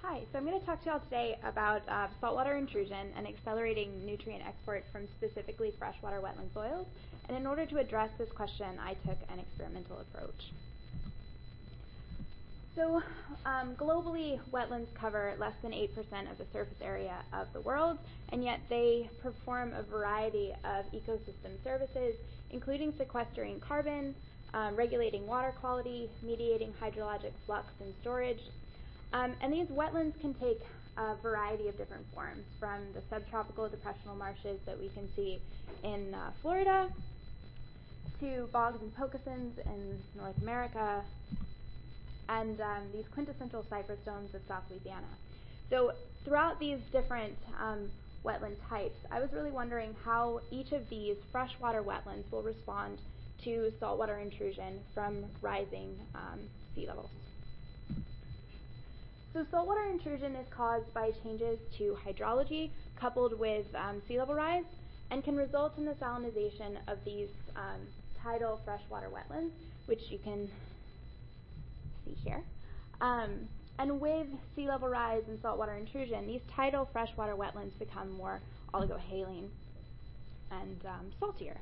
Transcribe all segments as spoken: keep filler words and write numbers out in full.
Hi, so I'm going to talk to y'all today about uh, saltwater intrusion and accelerating nutrient export from specifically freshwater wetland soils. And in order to address this question, I took an experimental approach. So um, globally, wetlands cover less than eight percent of the surface area of the world, and yet they perform a variety of ecosystem services, including sequestering carbon, um, regulating water quality, mediating hydrologic flux and storage. Um, and these wetlands can take a variety of different forms, from the subtropical depressional marshes that we can see in uh, Florida, to bogs and pococyns in North America, and um, these quintessential cypress domes of South Louisiana. So throughout these different um, wetland types, I was really wondering how each of these freshwater wetlands will respond to saltwater intrusion from rising um, sea levels. So saltwater intrusion is caused by changes to hydrology coupled with um, sea level rise, and can result in the salinization of these um, tidal freshwater wetlands, which you can see here. Um, and with sea level rise and saltwater intrusion, these tidal freshwater wetlands become more oligohaline and um, saltier.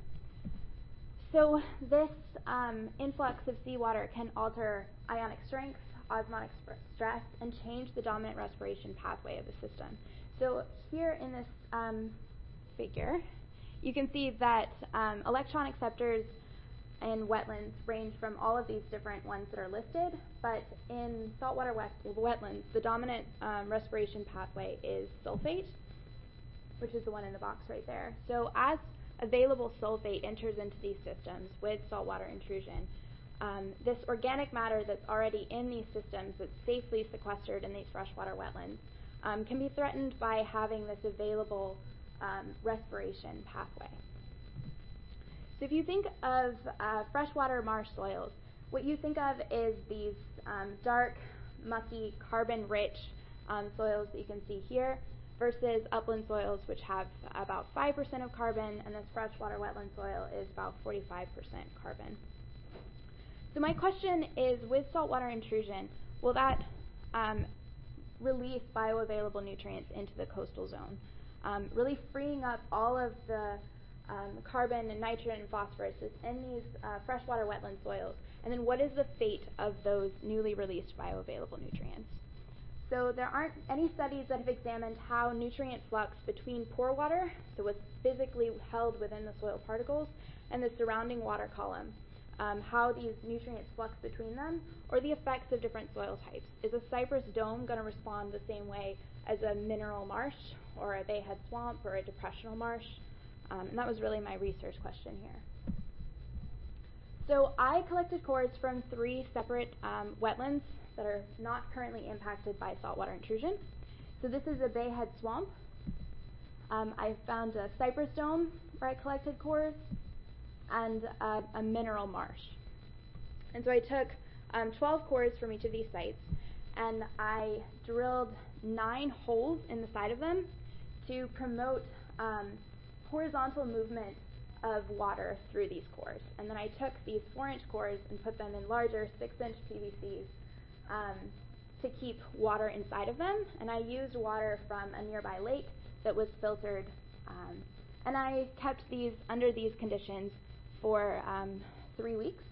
So this um, influx of seawater can alter ionic strength, osmotic stress, and change the dominant respiration pathway of the system. So here in this um, figure, you can see that um, electron acceptors in wetlands range from all of these different ones that are listed, but in saltwater wet wetlands, the dominant um, respiration pathway is sulfate, which is the one in the box right there. So as available sulfate enters into these systems with saltwater intrusion, um, this organic matter that's already in these systems that's safely sequestered in these freshwater wetlands um, can be threatened by having this available um, respiration pathway. So if you think of uh, freshwater marsh soils, what you think of is these um, dark, mucky, carbon-rich um, soils that you can see here, versus upland soils, which have about five percent of carbon, and this freshwater wetland soil is about forty-five percent carbon. So my question is, with saltwater intrusion, will that um, release bioavailable nutrients into the coastal zone, um, really freeing up all of the um, carbon and nitrogen and phosphorus that's in these uh, freshwater wetland soils? And then what is the fate of those newly released bioavailable nutrients? So there aren't any studies that have examined how nutrient flux between pore water, so what's physically held within the soil particles, and the surrounding water column, um, how these nutrients flux between them, or the effects of different soil types. Is a cypress dome going to respond the same way as a mineral marsh, or a bayhead swamp, or a depressional marsh? Um, and that was really my research question here. So I collected cores from three separate um, wetlands that are not currently impacted by saltwater intrusion. So this is a bayhead swamp. Um, I found a cypress dome where I collected cores, and uh, a mineral marsh. And so I took um, twelve cores from each of these sites, and I drilled nine holes in the side of them to promote um, horizontal movement of water through these cores. And then I took these four-inch cores and put them in larger six-inch P V Cs um, to keep water inside of them. And I used water from a nearby lake that was filtered. Um, and I kept these under these conditions for um, three weeks.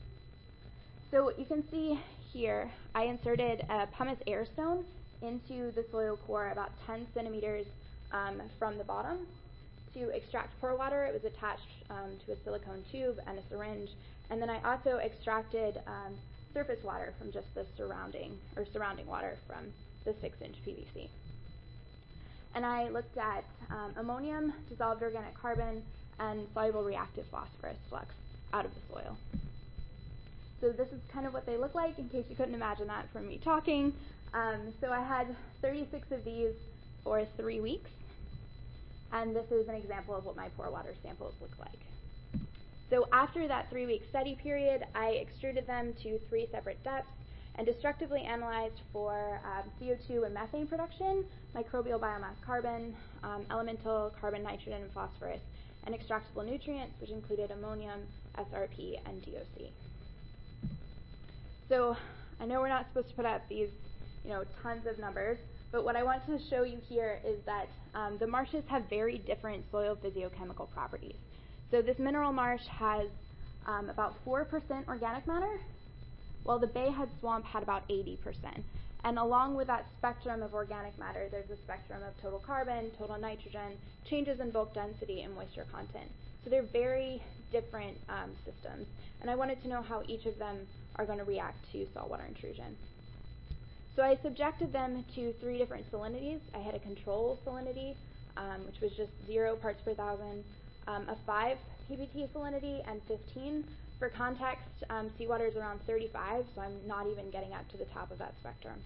So you can see here, I inserted a pumice air stone into the soil core about ten centimeters um, from the bottom to extract pore water. It was attached um, to a silicone tube and a syringe. And then I also extracted um, surface water from just the surrounding, or surrounding water from the six-inch P V C. And I looked at um, ammonium, dissolved organic carbon, and soluble reactive phosphorus flux out of the soil. So this is kind of what they look like, in case you couldn't imagine that from me talking. Um, so I had thirty-six of these for three weeks. And this is an example of what my pore water samples look like. So after that three-week study period, I extruded them to three separate depths and destructively analyzed for um, C O two and methane production, microbial biomass carbon, um, elemental carbon, nitrogen, and phosphorus, and extractable nutrients, which included ammonium, S R P, and D O C. So I know we're not supposed to put up these you know, tons of numbers. But what I want to show you here is that um, the marshes have very different soil physiochemical properties. So this mineral marsh has um, about four percent organic matter, while the Bayhead Swamp had about eighty percent. And along with that spectrum of organic matter, there's a spectrum of total carbon, total nitrogen, changes in bulk density, and moisture content. So they're very different um, systems. And I wanted to know how each of them are going to react to saltwater intrusion. So I subjected them to three different salinities. I had a control salinity, um, which was just zero parts per thousand, um, a five P B T salinity, and fifteen. For context, um, seawater is around thirty-five, so I'm not even getting up to the top of that spectrum.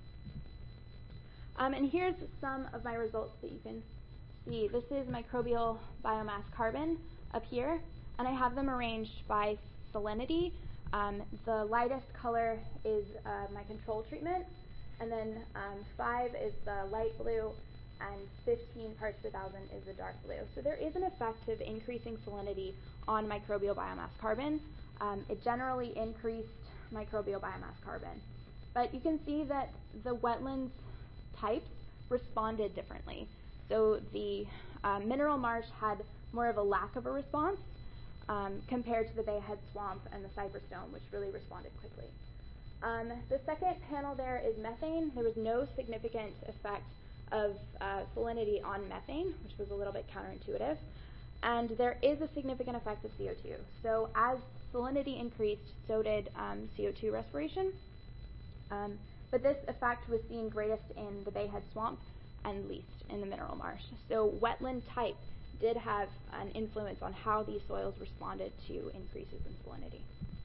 Um, and here's some of my results that you can see. This is microbial biomass carbon up here, and I have them arranged by salinity. Um, the lightest color is uh, my control treatment, and then um, five is the light blue, and fifteen parts per thousand is the dark blue. So there is an effect of increasing salinity on microbial biomass carbon. Um, it generally increased microbial biomass carbon. But you can see that the wetlands types responded differently. So the uh, mineral marsh had more of a lack of a response um, compared to the Bayhead Swamp and the Cypress Dome, which really responded quickly. Um, the second panel there is methane. There was no significant effect of uh, salinity on methane, which was a little bit counterintuitive. And there is a significant effect of C O two. So as salinity increased, so did um, C O two respiration. Um, but this effect was seen greatest in the Bayhead Swamp and least in the mineral marsh. So wetland type did have an influence on how these soils responded to increases in salinity.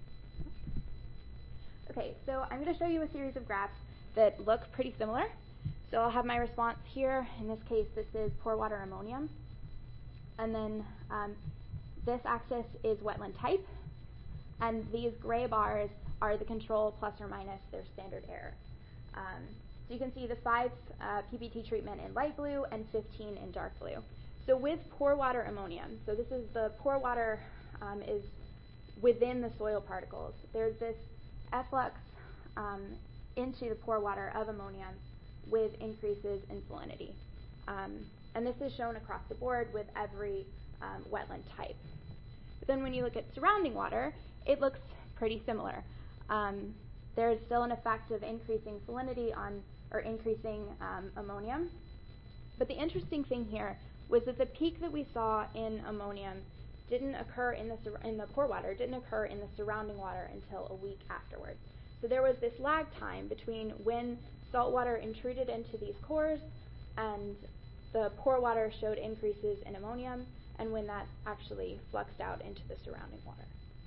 Okay, so I'm going to show you a series of graphs that look pretty similar. So I'll have my response here. In this case, this is pore water ammonium. And then um, this axis is wetland type. And these gray bars are the control plus or minus their standard error. Um, so you can see the five uh, P B T treatment in light blue and fifteen in dark blue. So with pore water ammonium, so this is the pore water um, is within the soil particles. There's this efflux um, into the pore water of ammonium with increases in salinity. Um, and this is shown across the board with every um, wetland type. But then when you look at surrounding water, it looks pretty similar. Um, there is still an effect of increasing salinity on, or increasing um, ammonium. But the interesting thing here was that the peak that we saw in ammonium didn't occur in the, in the pore water, didn't occur in the surrounding water until a week afterwards. So there was this lag time between when salt water intruded into these cores and the pore water showed increases in ammonium, and when that actually fluxed out into the surrounding water.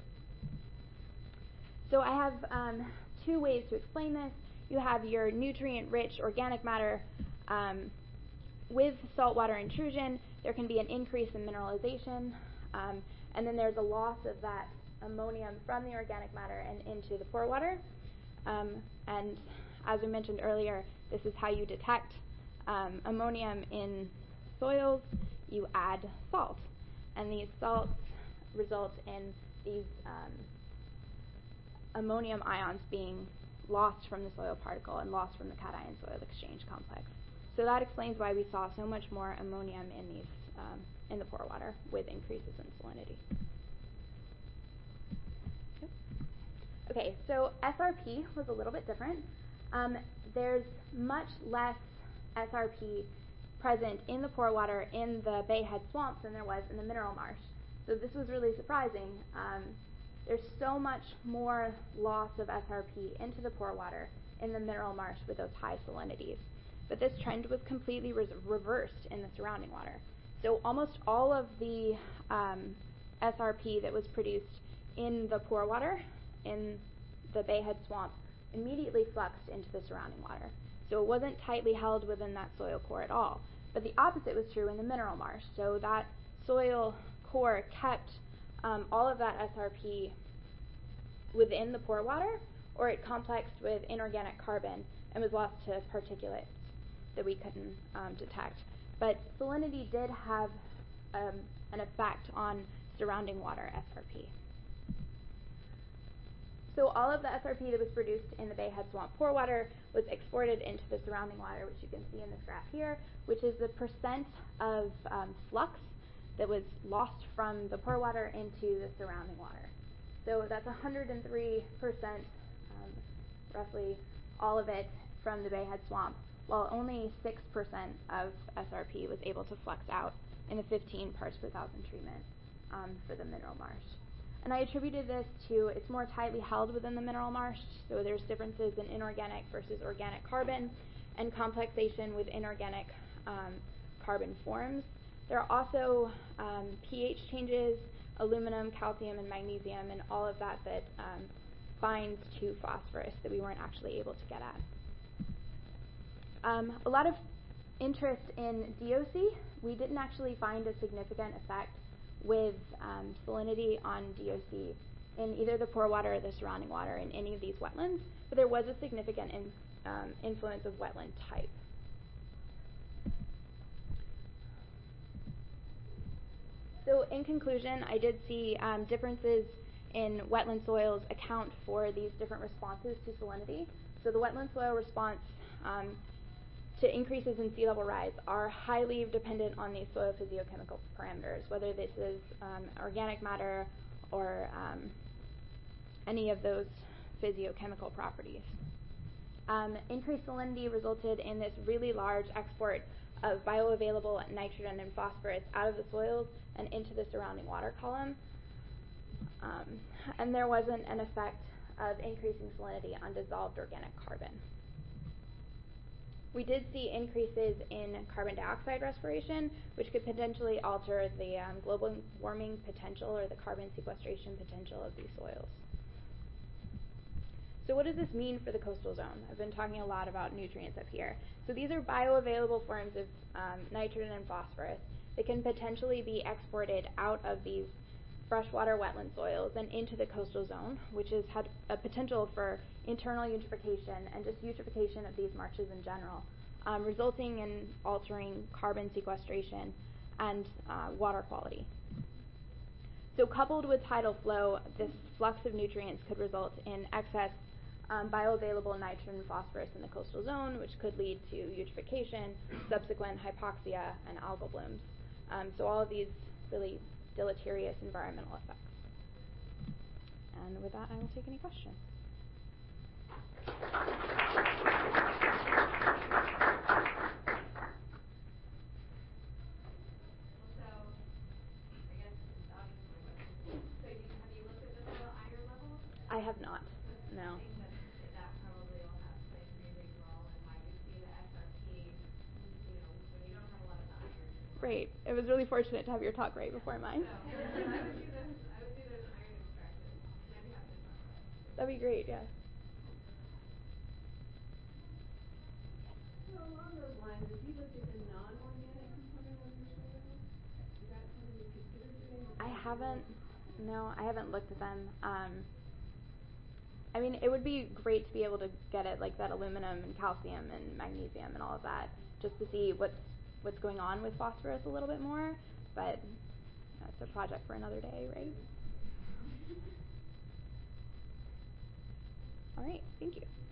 So I have um, two ways to explain this. You have your nutrient-rich organic matter. Um, with saltwater intrusion, there can be an increase in mineralization, um, and then there's a loss of that ammonium from the organic matter and into the pore water. Um, and as we mentioned earlier, this is how you detect um, ammonium in soils. You add salt, and these salts result in these um, ammonium ions being lost from the soil particle and lost from the cation soil exchange complex. So that explains why we saw so much more ammonium in these um, in the pore water with increases in salinity. Okay, so S R P was a little bit different. Um, there's much less S R P present in the pore water in the Bayhead Swamp than there was in the mineral marsh. So this was really surprising. Um, there's so much more loss of S R P into the pore water in the mineral marsh with those high salinities. But this trend was completely re reversed in the surrounding water. So almost all of the um, S R P that was produced in the pore water in the Bayhead Swamp immediately fluxed into the surrounding water. So it wasn't tightly held within that soil core at all. But the opposite was true in the mineral marsh. So that soil core kept um, all of that S R P within the pore water, or it complexed with inorganic carbon and was lost to particulates that we couldn't um, detect. But salinity did have um, an effect on surrounding water S R P. So all of the S R P that was produced in the Bayhead Swamp pore water was exported into the surrounding water, which you can see in this graph here, which is the percent of um, flux that was lost from the pore water into the surrounding water. So that's one hundred three percent, um, roughly all of it from the Bayhead Swamp, while only six percent of S R P was able to flux out in the fifteen parts per thousand treatment um, for the mineral marsh. And I attributed this to it's more tightly held within the mineral marsh, so there's differences in inorganic versus organic carbon and complexation with inorganic um, carbon forms. There are also um, pH changes, aluminum, calcium, and magnesium, and all of that that um, binds to phosphorus that we weren't actually able to get at. Um, a lot of interest in D O C. We didn't actually find a significant effect with um, salinity on D O C in either the pore water or the surrounding water in any of these wetlands, but there was a significant in, um, influence of wetland type. So in conclusion, I did see um, differences in wetland soils account for these different responses to salinity. So the wetland soil response um, to increases in sea level rise are highly dependent on these soil physiochemical parameters, whether this is um, organic matter or um, any of those physiochemical properties. Um, increased salinity resulted in this really large export of bioavailable nitrogen and phosphorus out of the soils and into the surrounding water column. Um, and there wasn't an effect of increasing salinity on dissolved organic carbon. We did see increases in carbon dioxide respiration, which could potentially alter the um, global warming potential or the carbon sequestration potential of these soils. So what does this mean for the coastal zone? I've been talking a lot about nutrients up here. So these are bioavailable forms of um, nitrogen and phosphorus that can potentially be exported out of these freshwater wetland soils and into the coastal zone, which has had a potential for internal eutrophication and just eutrophication of these marshes in general, um, resulting in altering carbon sequestration and uh, water quality. So coupled with tidal flow, this flux of nutrients could result in excess um, bioavailable nitrogen and phosphorus in the coastal zone, which could lead to eutrophication, subsequent hypoxia, and algal blooms. Um, so all of these really deleterious environmental effects. And with that, I will take any questions. I have not, no. I think that, that probably will have played a pretty big role in why you see the S R P, you know, when you don't have a lot of the iron. Great. It was really fortunate to have your talk right before mine. So, I would see this, I would see this iron extracted. I'd be happy to talk about it. That'd be great, yeah. So along those lines, if you look at the non-organic component of your soil, is that something you consider doing? I haven't, no, I haven't looked at them. Um, I mean, it would be great to be able to get at like that aluminum and calcium and magnesium and all of that, just to see what's what's going on with phosphorus a little bit more. But that's a project for another day, right? All right, thank you.